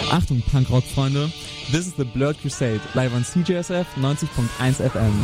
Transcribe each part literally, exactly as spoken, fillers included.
Achtung, Punkrock-Freunde. This is the Blurred Crusade, live on C J S F neunzig Komma eins F M.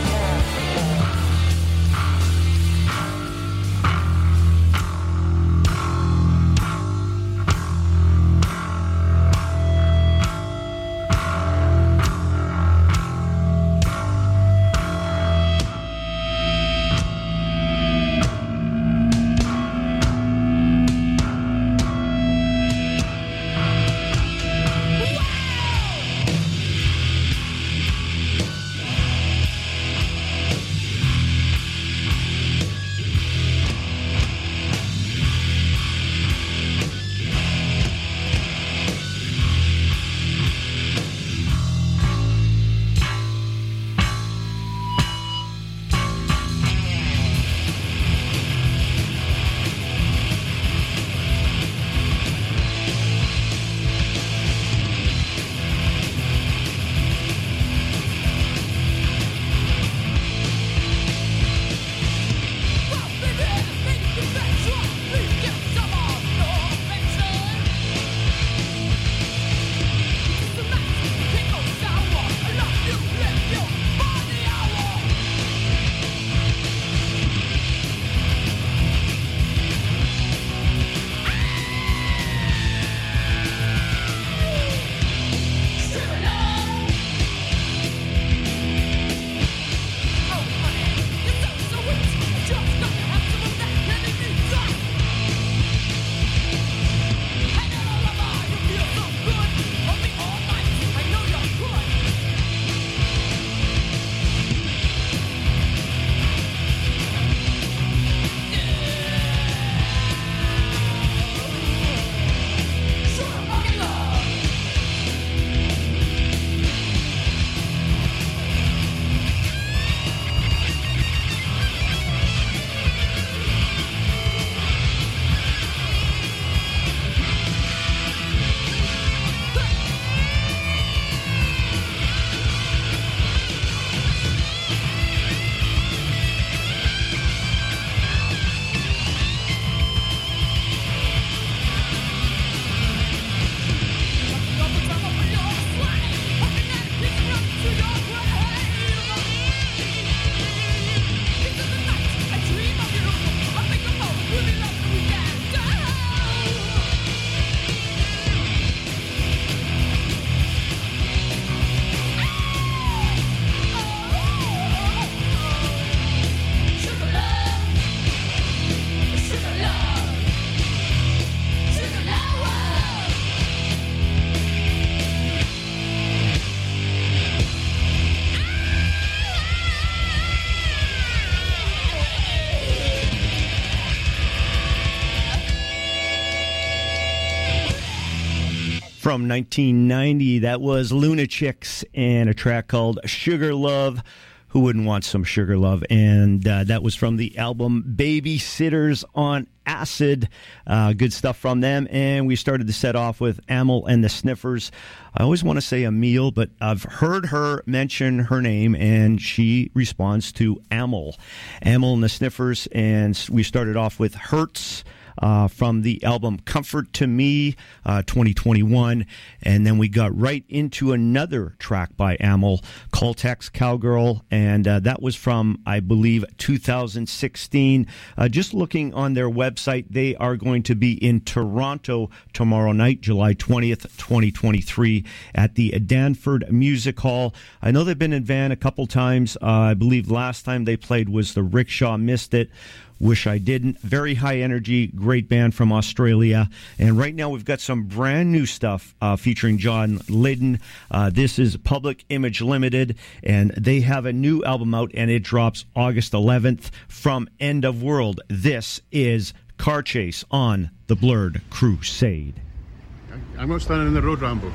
From nineteen ninety, that was Lunachicks and a track called Sugar Love. Who wouldn't want some Sugar Love? And uh, that was from the album Babysitters on Acid. Uh, good stuff from them. And we started the set off with Amyl and the Sniffers. I always want to say Emil, but I've heard her mention her name, and she responds to Amyl. Amyl and the Sniffers, and we started off with Hertz. Uh, from the album Comfort to Me, uh, twenty twenty-one. And then we got right into another track by Amyl, Caltex Cowgirl, and uh, that was from, I believe, two thousand sixteen. Uh, just looking on their website, they are going to be in Toronto tomorrow night, July twentieth, twenty twenty-three, at the Danford Music Hall. I know they've been in Van a couple times. Uh, I believe last time they played was the Rickshaw Missed It. Wish I didn't. Very high energy, great band from Australia. And right now we've got some brand new stuff uh, featuring John Lydon. Uh, this is Public Image Limited, and they have a new album out, and it drops August eleventh from End of World. This is Car Chase on the Blurred Crusade. I'm not standing in the road, Rambo.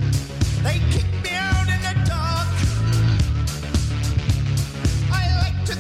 They kick me out in the dark. I like to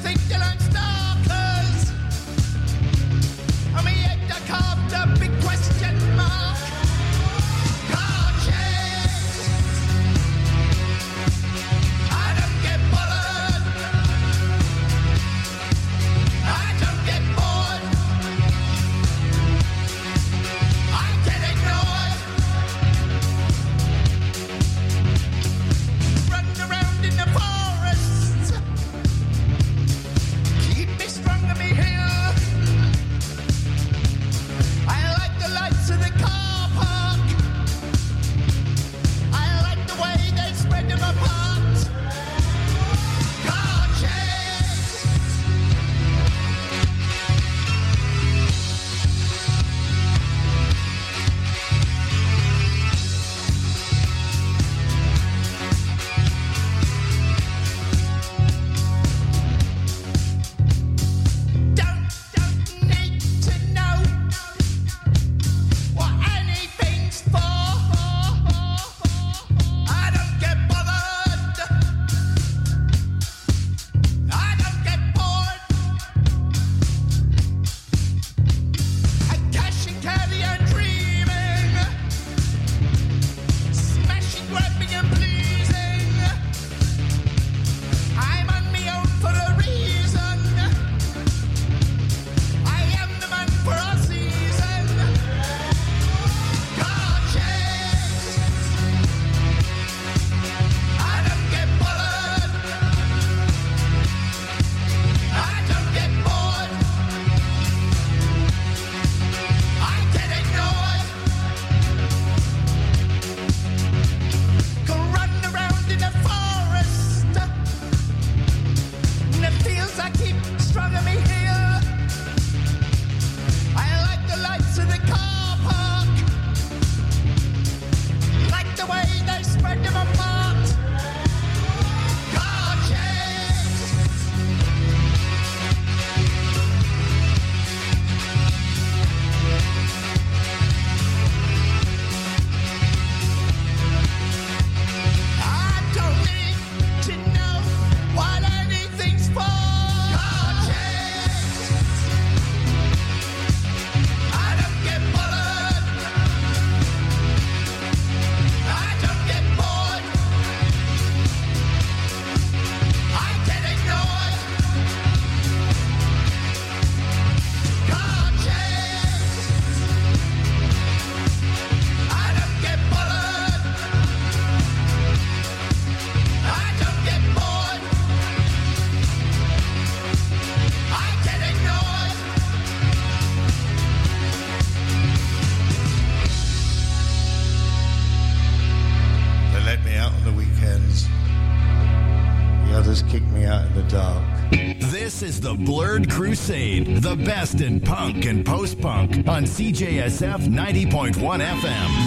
brothers kicked me out in the dark. This is the Blurred Crusade, the best in punk and post-punk on C J S F ninety point one F M.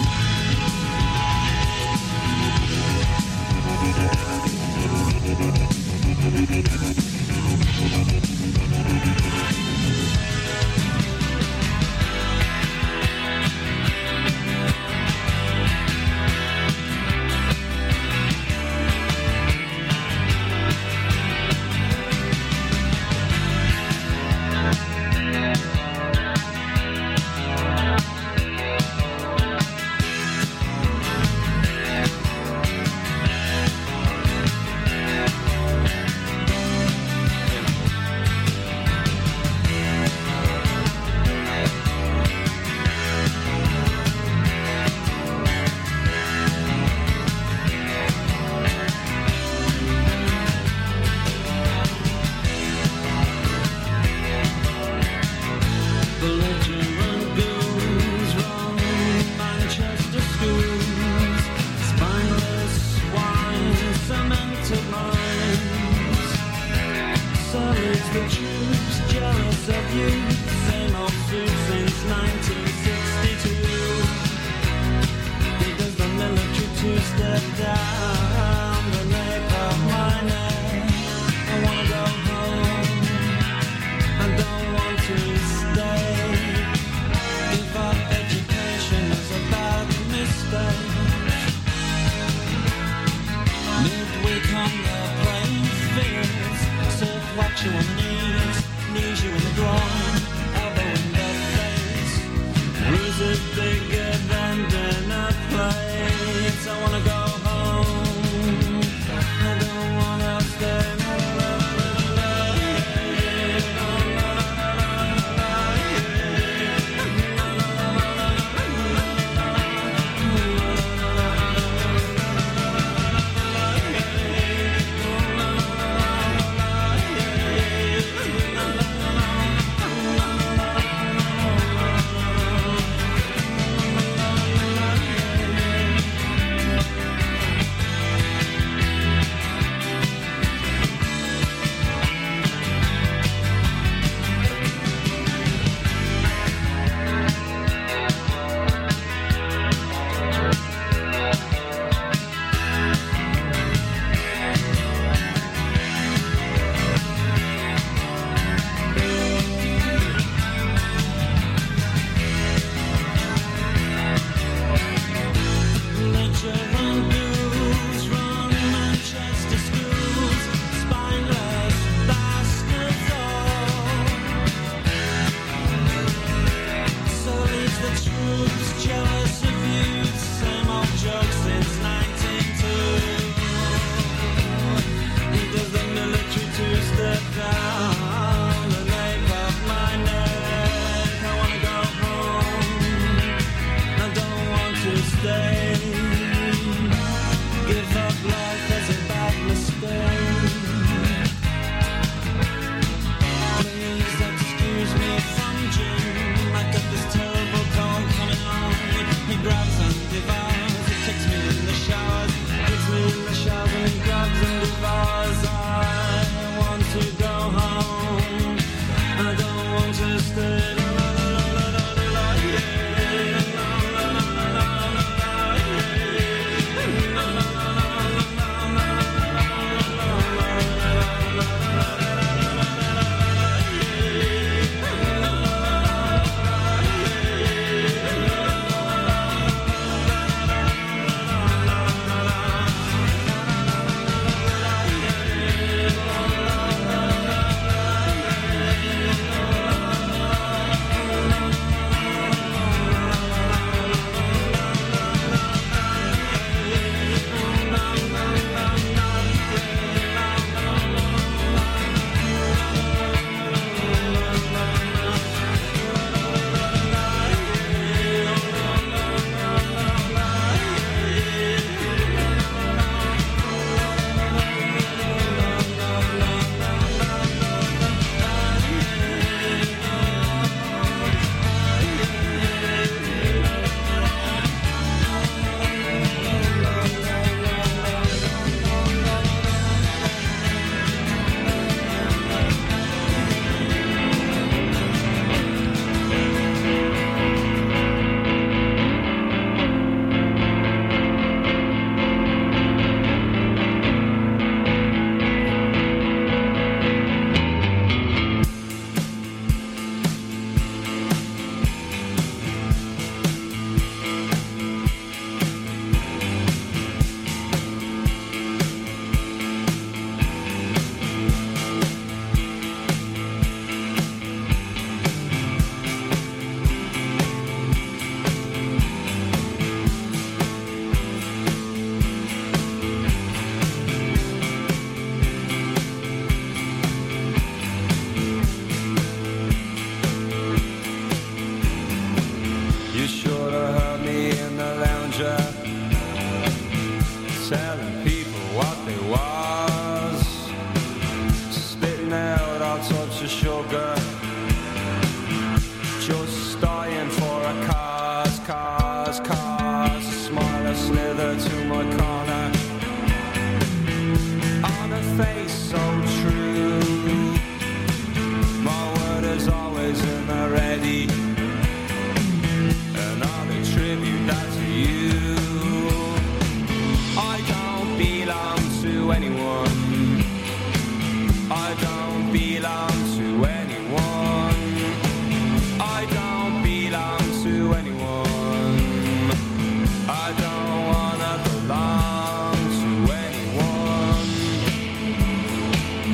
Yeah. always so true. My word is always in the ready, and I'll attribute that to you. I don't belong to anyone. I don't belong to anyone. I don't belong to anyone. I don't wanna belong to anyone.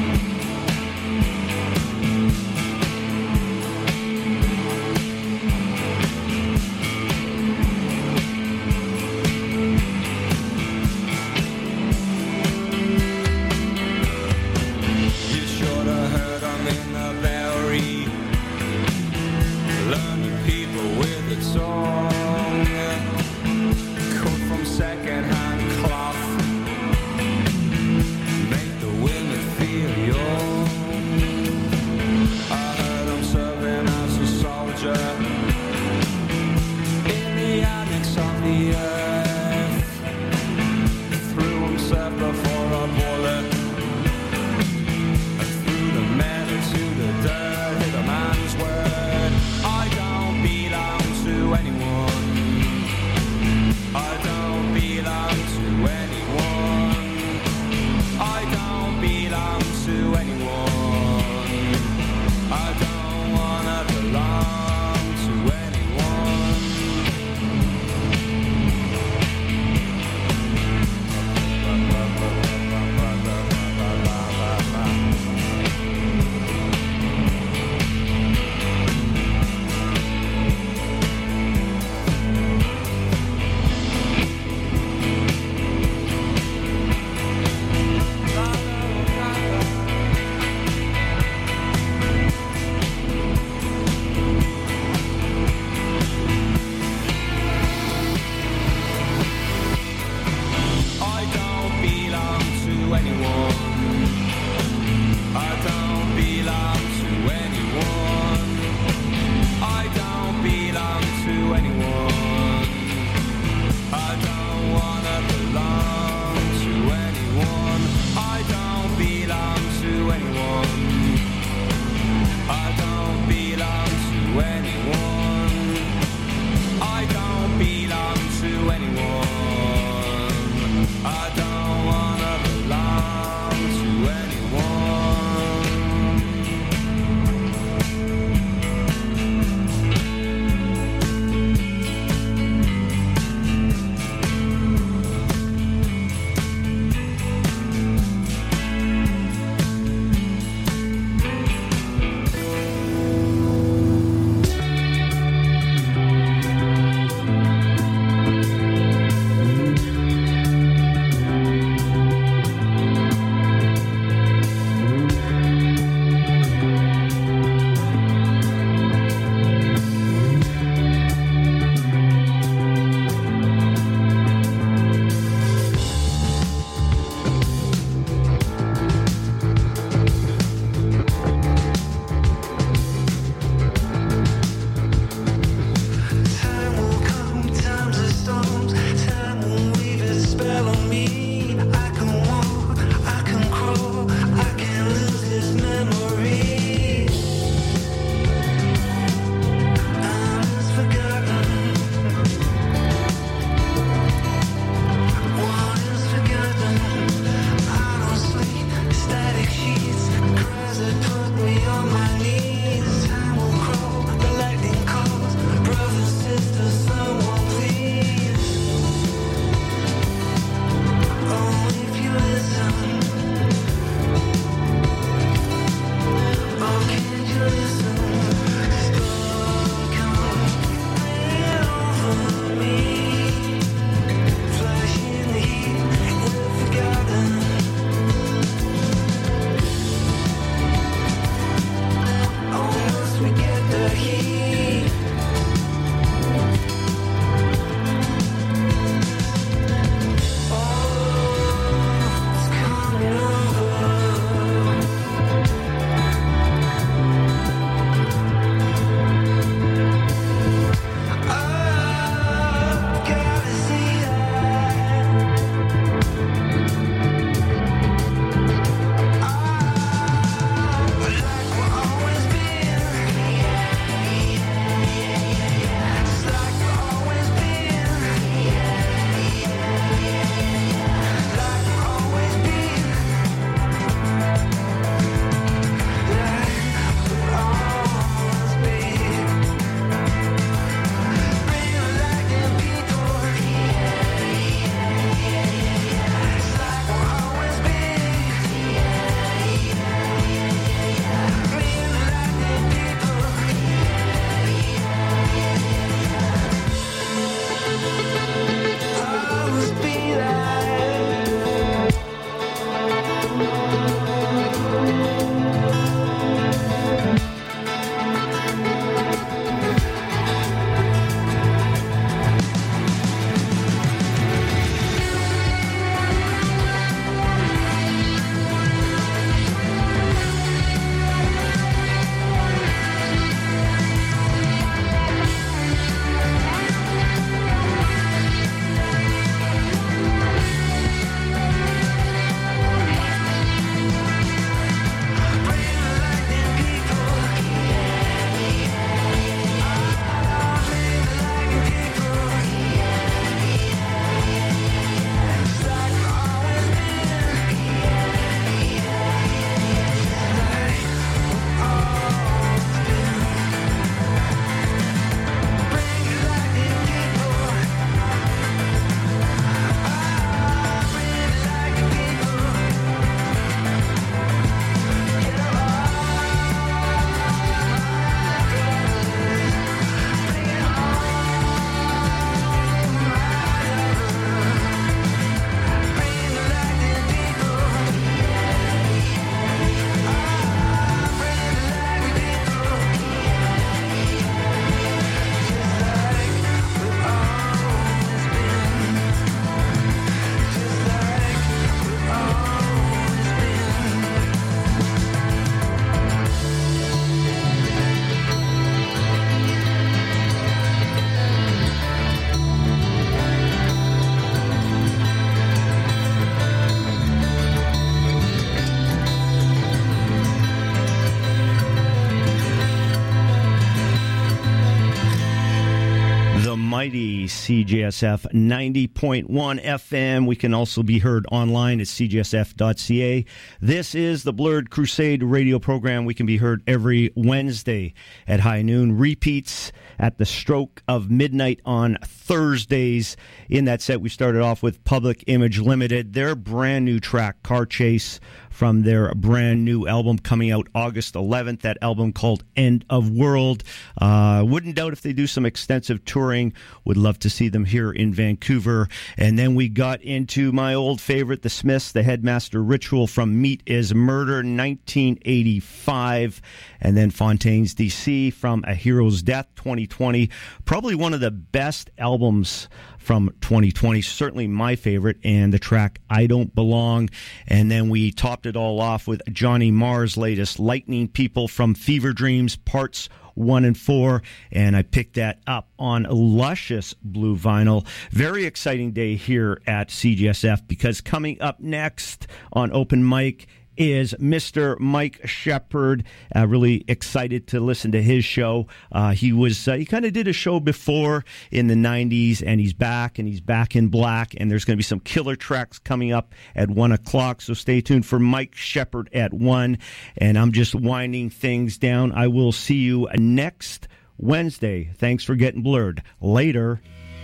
mighty C J S F ninety point one F M. We can also be heard online at c j s f dot c a. This is the Blurred Crusade radio program. We can be heard every Wednesday at high noon. Repeats at the stroke of midnight on Thursdays. In that set, we started off with Public Image Limited, their brand new track, Car Chase, from their brand new album coming out August eleventh, that album called End of World. Uh, wouldn't doubt if they do some extensive touring. Would love to see them here in Vancouver. And then we got into my old favorite, The Smiths, the Headmaster Ritual from Meat is Murder, nineteen eighty-five. And then Fontaine's D C from A Hero's Death, twenty twenty. Probably one of the best albums from twenty twenty, certainly my favorite, and the track I Don't Belong. And then we topped it all off with Johnny Marr's latest, Lightning People from Fever Dreams, parts one and four, and I picked that up on luscious blue vinyl. Very exciting day here at C G S F, because coming up next on Open Mic is Mister Mike Shepard. Uh, really excited to listen to his show. Uh, he was uh, he kind of did a show before in the nineties, and he's back, and he's back in black, and there's going to be some killer tracks coming up at one o'clock, so stay tuned for Mike Shepard at one, and I'm just winding things down. I will see you next Wednesday. Thanks for getting blurred. Later.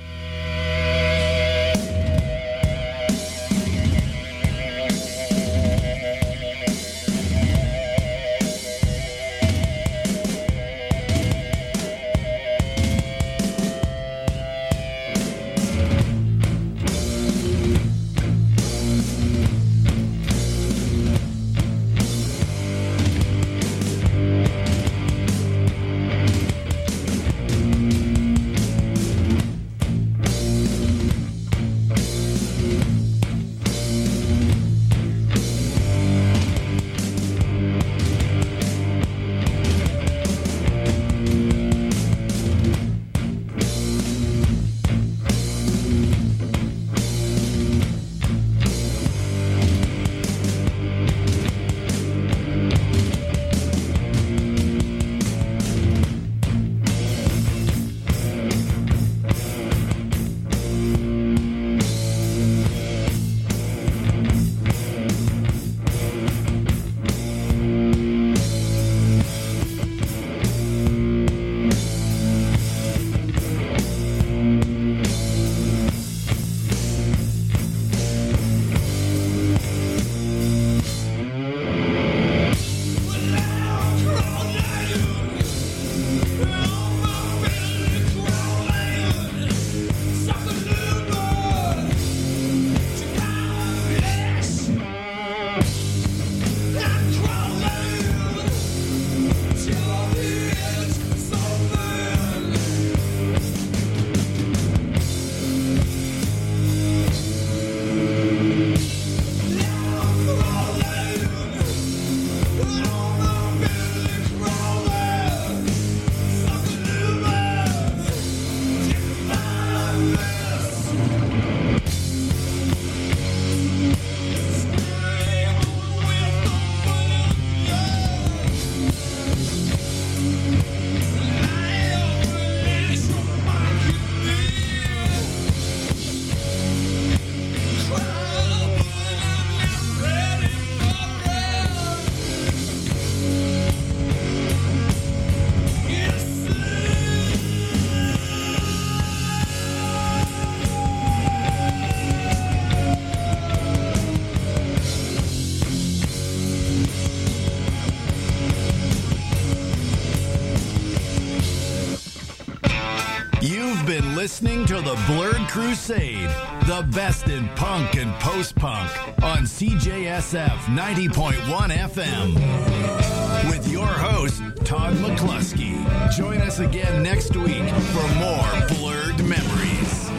Listening to the Blurred Crusade, the best in punk and post-punk on C J S F ninety point one F M. With your host, Todd McCluskey. Join us again next week for more Blurred Memories.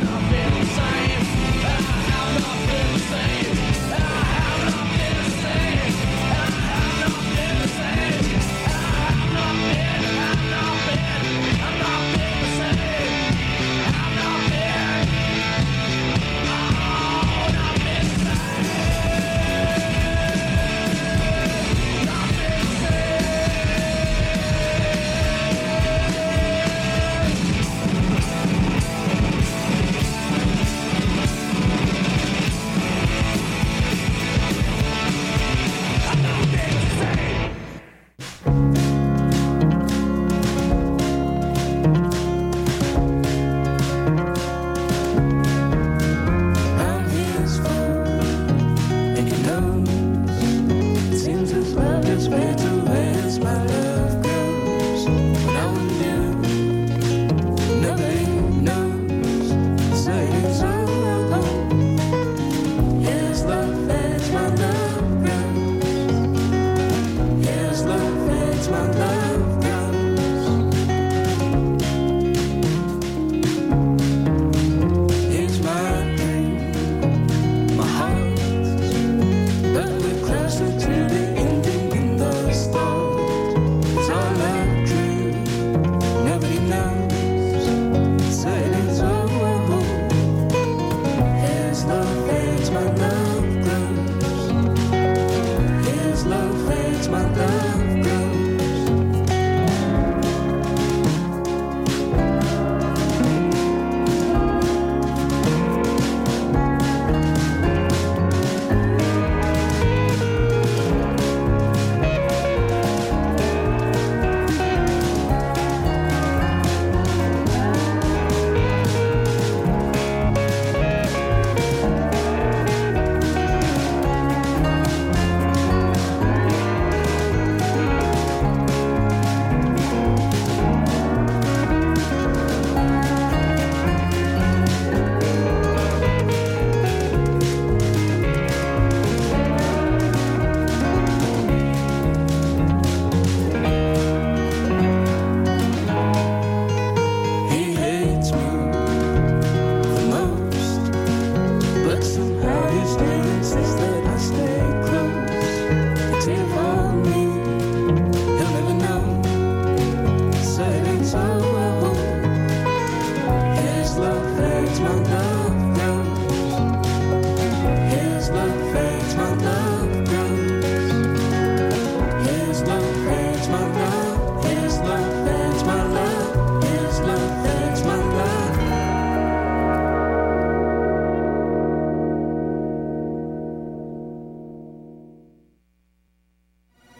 It's my love.